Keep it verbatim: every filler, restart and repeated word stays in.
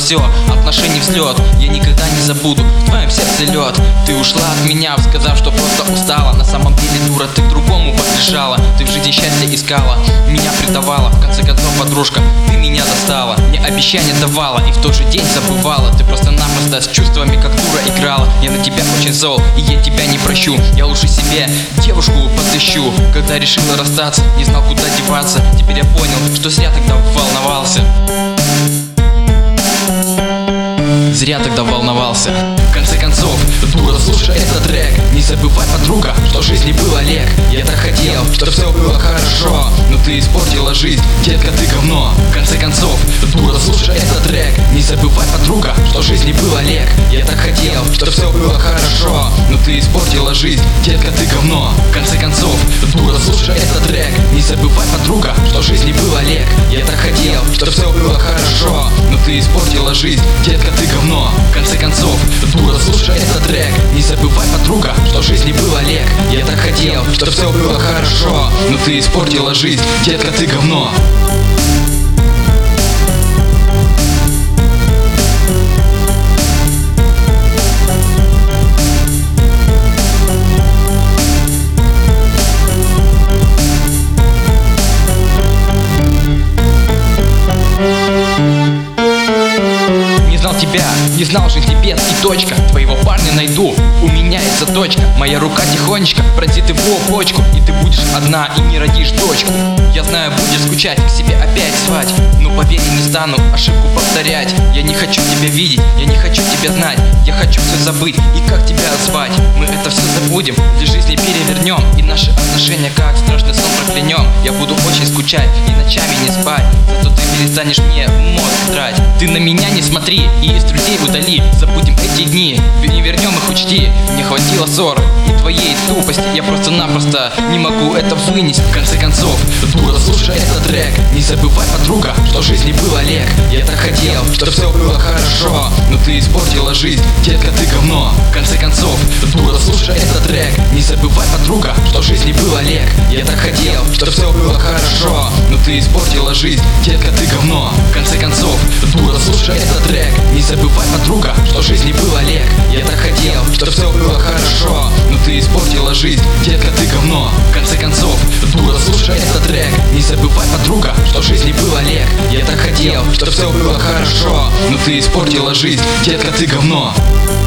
все, отношений взлет. Я никогда не забуду в твоем сердце лед. Ты ушла от меня, сказав, что просто устала. На самом деле, дура, ты к другому подбежала. Ты в жизни счастья искала, меня предавала. В конце концов, подружка, ты меня достала. Мне обещания давала и в тот же день забывала. Ты просто-напросто с чувствами как дура играла. Я на тебя очень зол, и я тебя не прощу. Я лучше себе девушку подыщу. Когда решила расстаться, не знал, куда деваться. Теперь я понял, что зря тогда волновался. Зря тогда волновался. В конце концов, дура, слушай этот трек. Не забывай, подруга, что в жизни был Олег. Я так хотел, что все было хорошо, но ты испортила жизнь, детка, ты говно. В конце концов, дура, слушай этот трек. Не забывай, подруга, что в жизни был Олег. Я так хотел, что все было хорошо, но ты испортила жизнь, детка, ты говно. В конце концов, дура, слушай этот трек. Не забывай, подруга, что в жизни был Олег. Я так хотел, что все было хорошо, но ты испортила жизнь, детка, ты говно. В конце концов, дура, слушай этот трек. Не забывай, подруга, что в жизни был Олег. Я так хотел, что все было хорошо, но ты испортила жизнь, детка, ты говно. Тебя не знал жизни бед и точка. Твоего парня найду, у меня есть заточка. Моя рука тихонечко пронзит его почку, и ты будешь одна и не родишь дочку. Я знаю, будешь скучать, к себе опять звать, но поверь, не стану ошибку повторять. Я не хочу тебя видеть, я не хочу тебя знать. Я хочу все забыть и как тебя звать. Мы это все забудем, для жизни перевернем, и наши отношения как страшный сон проклянем. Я буду очень скучать и ночами не спать, зато ты перестанешь мне мозг драть. Ты на меня не смотри и из друзей удали. Забудем эти дни, не вернем их, учти. Мне хватило ссор и твоей тупости. Я просто-напросто не могу это вынести. В конце концов, дура, слушай этот трек. Не забывай, подруга, что в жизни был Олег. Я так хотел, что все было хорошо, но ты испортила жизнь, детка, ты говно. В конце концов, дура, слушай этот трек. Не забывай, подруга, что в жизни был Олег. Я так хотел, что все было хорошо, но ты испортила жизнь, детка, ты говно. В конце концов, дура, слушай этот трек. Не забывай, подруга, что в жизни был Олег. Я так хотел, что все было хорошо, но ты испортила жизнь, детка, ты говно. В конце концов, дура, слушай этот трек. Не забывай, подруга, что в жизни был Олег. Я так хотел, что все было хорошо, но ты испортила жизнь, детка, ты говно.